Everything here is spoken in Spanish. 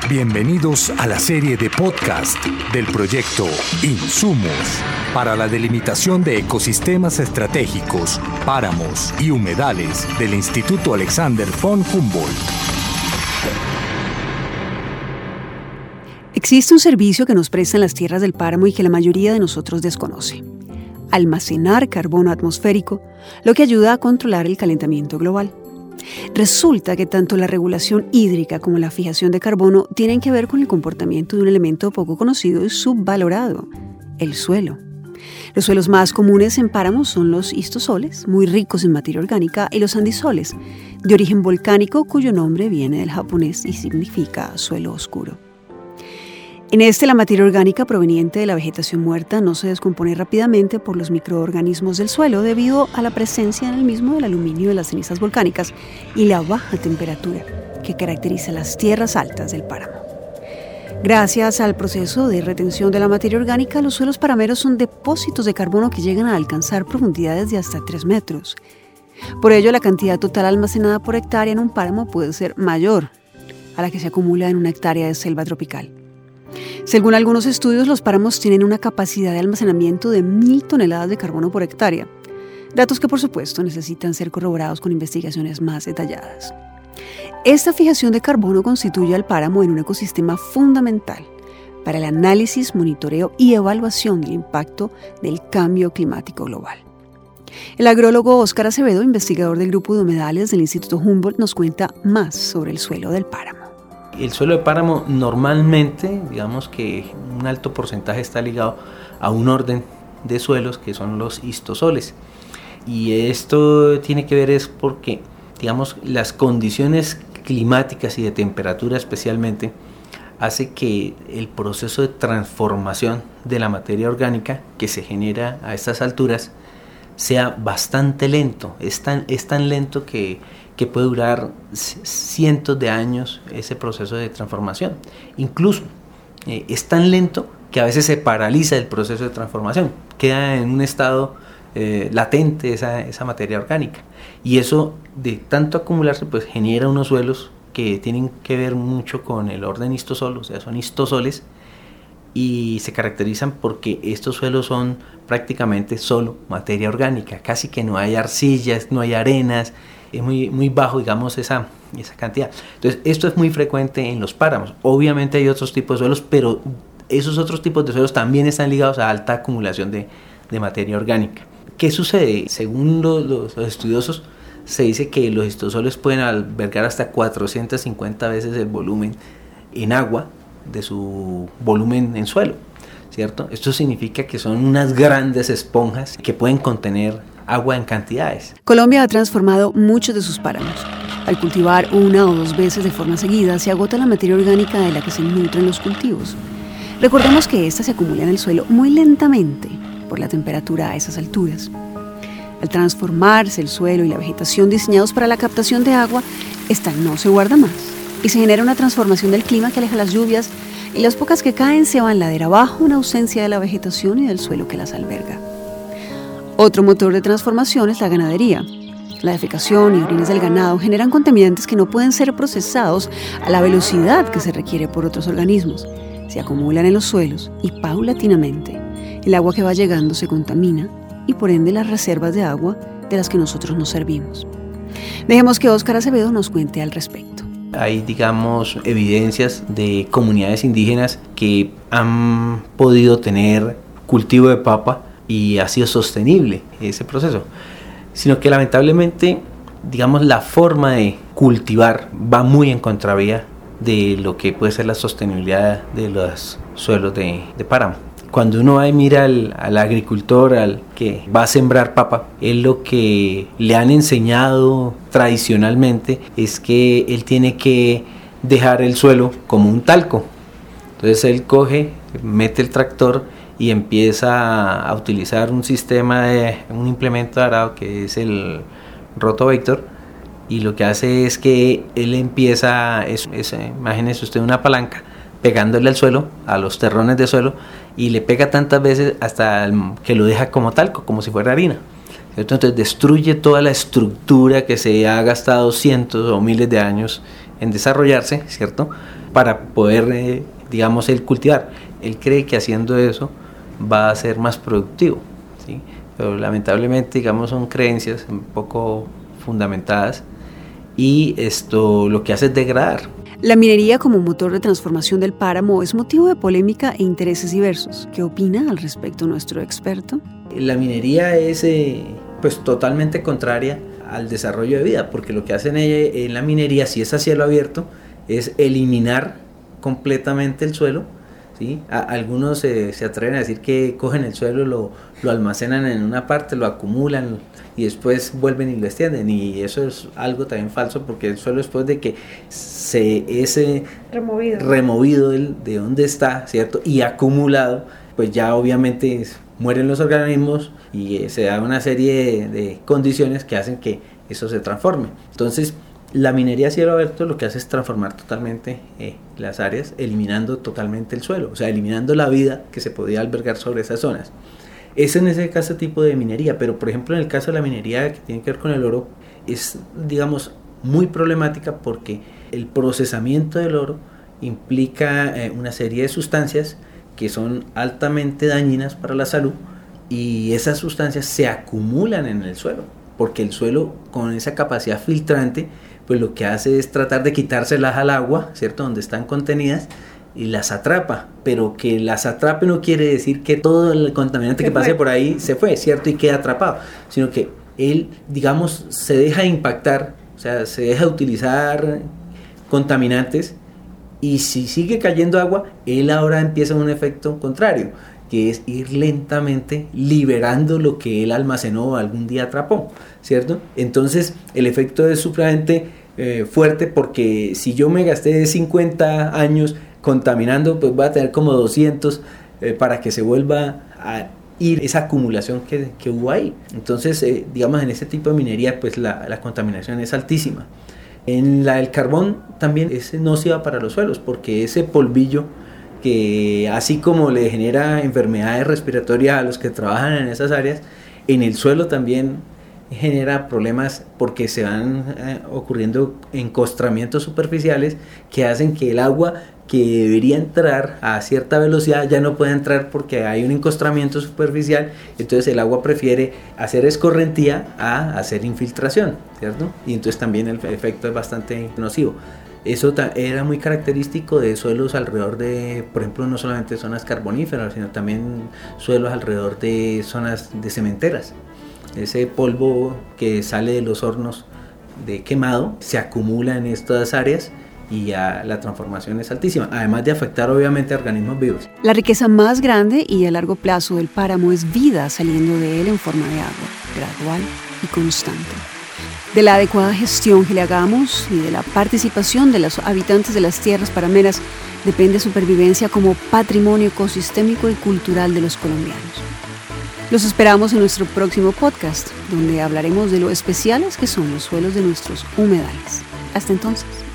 Bienvenidos a la serie de podcast del proyecto Insumos para la delimitación de ecosistemas estratégicos, páramos y humedales del Instituto Alexander von Humboldt. Existe un servicio que nos prestan las tierras del páramo y que la mayoría de nosotros desconoce: almacenar carbono atmosférico, lo que ayuda a controlar el calentamiento global. Resulta que tanto la regulación hídrica como la fijación de carbono tienen que ver con el comportamiento de un elemento poco conocido y subvalorado: el suelo. Los suelos más comunes en páramos son los histosoles, muy ricos en materia orgánica, y los andisoles, de origen volcánico, cuyo nombre viene del japonés y significa suelo oscuro. En la materia orgánica proveniente de la vegetación muerta no se descompone rápidamente por los microorganismos del suelo debido a la presencia en el mismo del aluminio de las cenizas volcánicas y la baja temperatura que caracteriza las tierras altas del páramo. Gracias al proceso de retención de la materia orgánica, los suelos parameros son depósitos de carbono que llegan a alcanzar profundidades de hasta 3 metros. Por ello, la cantidad total almacenada por hectárea en un páramo puede ser mayor a la que se acumula en una hectárea de selva tropical. Según algunos estudios, los páramos tienen una capacidad de almacenamiento de 1.000 toneladas de carbono por hectárea, datos que por supuesto necesitan ser corroborados con investigaciones más detalladas. Esta fijación de carbono constituye al páramo en un ecosistema fundamental para el análisis, monitoreo y evaluación del impacto del cambio climático global. El agrólogo Óscar Acevedo, investigador del Grupo de Humedales del Instituto Humboldt, nos cuenta más sobre el suelo del páramo. El suelo de páramo normalmente, digamos que un alto porcentaje está ligado a un orden de suelos que son los histosoles. Y esto tiene que ver es porque, digamos, las condiciones climáticas y de temperatura especialmente hace que el proceso de transformación de la materia orgánica que se genera a estas alturas sea bastante lento. Es tan lento que puede durar cientos de años ese proceso de transformación. Incluso es tan lento que a veces se paraliza el proceso de transformación, queda en un estado latente esa materia orgánica, y eso de tanto acumularse pues genera unos suelos que tienen que ver mucho con el orden histosol, o sea, son histosoles, y se caracterizan porque estos suelos son prácticamente solo materia orgánica, casi que no hay arcillas, no hay arenas, es muy bajo, digamos, esa cantidad. Entonces, esto es muy frecuente en los páramos. Obviamente hay otros tipos de suelos, pero esos otros tipos de suelos también están ligados a alta acumulación de materia orgánica. ¿Qué sucede? Según los estudiosos, se dice que los histosoles pueden albergar hasta 450 veces el volumen en agua de su volumen en suelo, ¿cierto? Esto significa que son unas grandes esponjas que pueden contener agua en cantidades. Colombia ha transformado muchos de sus páramos. Al cultivar 1 o 2 veces de forma seguida, se agota la materia orgánica de la que se nutren los cultivos. Recordemos que ésta se acumula en el suelo muy lentamente por la temperatura a esas alturas. Al transformarse el suelo y la vegetación diseñados para la captación de agua, esta no se guarda más y se genera una transformación del clima que aleja las lluvias, y las pocas que caen se van ladera abajo en ausencia de la vegetación y del suelo que las alberga. Otro motor de transformación es la ganadería. La defecación y orines del ganado generan contaminantes que no pueden ser procesados a la velocidad que se requiere por otros organismos. Se acumulan en los suelos y paulatinamente el agua que va llegando se contamina y por ende las reservas de agua de las que nosotros nos servimos. Dejemos que Óscar Acevedo nos cuente al respecto. Hay, digamos, evidencias de comunidades indígenas que han podido tener cultivo de papa y ha sido sostenible ese proceso, sino que lamentablemente, digamos, la forma de cultivar va muy en contravía de lo que puede ser la sostenibilidad de los suelos de páramo. Cuando uno va y mira al agricultor, al que va a sembrar papa, él lo que le han enseñado tradicionalmente es que él tiene que dejar el suelo como un talco. Entonces él coge, mete el tractor y empieza a utilizar un implemento de arado que es el Rotavator, y lo que hace es que él empieza, imagínese usted una palanca pegándole al suelo, a los terrones de suelo, y le pega tantas veces hasta que lo deja como talco, como si fuera harina, ¿cierto? Entonces destruye toda la estructura que se ha gastado cientos o miles de años en desarrollarse, ¿cierto? Para poder, digamos, él cultivar. Él cree que haciendo eso va a ser más productivo, ¿sí? Pero lamentablemente, digamos, son creencias un poco fundamentadas y esto lo que hace es degradar. La minería como motor de transformación del páramo es motivo de polémica e intereses diversos. ¿Qué opina al respecto nuestro experto? La minería es pues totalmente contraria al desarrollo de vida, porque lo que hacen en la minería, si es a cielo abierto, es eliminar completamente el suelo, ¿sí? Algunos se atreven a decir que cogen el suelo, lo almacenan en una parte, lo acumulan y después vuelven y lo extienden, y eso es algo también falso, porque el suelo, después de que es removido de donde está, ¿cierto? Y acumulado, pues ya obviamente mueren los organismos y se da una serie de condiciones que hacen que eso se transforme. Entonces, la minería a cielo abierto lo que hace es transformar totalmente las áreas, eliminando totalmente el suelo, o sea, eliminando la vida que se podía albergar sobre esas zonas. Es en ese caso tipo de minería, pero por ejemplo en el caso de la minería que tiene que ver con el oro, es, digamos, muy problemática porque el procesamiento del oro implica una serie de sustancias que son altamente dañinas para la salud, y esas sustancias se acumulan en el suelo, porque el suelo, con esa capacidad filtrante, pues lo que hace es tratar de quitárselas al agua, ¿cierto?, donde están contenidas, y las atrapa. Pero que las atrape no quiere decir que todo el contaminante que pase por ahí se fue, ¿cierto?, y queda atrapado, sino que él, digamos, se deja impactar, o sea, se deja utilizar contaminantes, y si sigue cayendo agua, él ahora empieza un efecto contrario, que es ir lentamente liberando lo que él almacenó o algún día atrapó, ¿cierto? Entonces el efecto es supremamente fuerte, porque si yo me gasté 50 años contaminando, pues voy a tener como 200 para que se vuelva a ir esa acumulación que hubo ahí. Entonces, digamos, en este tipo de minería, pues la contaminación es altísima. En la del carbón también es nociva para los suelos, porque ese polvillo, que así como le genera enfermedades respiratorias a los que trabajan en esas áreas, en el suelo también genera problemas, porque se van ocurriendo encostramientos superficiales que hacen que el agua que debería entrar a cierta velocidad ya no pueda entrar porque hay un encostramiento superficial. Entonces el agua prefiere hacer escorrentía a hacer infiltración, ¿cierto? Y entonces también el efecto es bastante nocivo. Eso era muy característico de suelos alrededor de, por ejemplo, no solamente zonas carboníferas, sino también suelos alrededor de zonas de cementeras. Ese polvo que sale de los hornos de quemado se acumula en estas áreas y ya la transformación es altísima, además de afectar obviamente a organismos vivos. La riqueza más grande y a largo plazo del páramo es vida saliendo de él en forma de agua, gradual y constante. De la adecuada gestión que le hagamos y de la participación de los habitantes de las tierras parameras depende su supervivencia como patrimonio ecosistémico y cultural de los colombianos. Los esperamos en nuestro próximo podcast, donde hablaremos de lo especiales que son los suelos de nuestros humedales. Hasta entonces.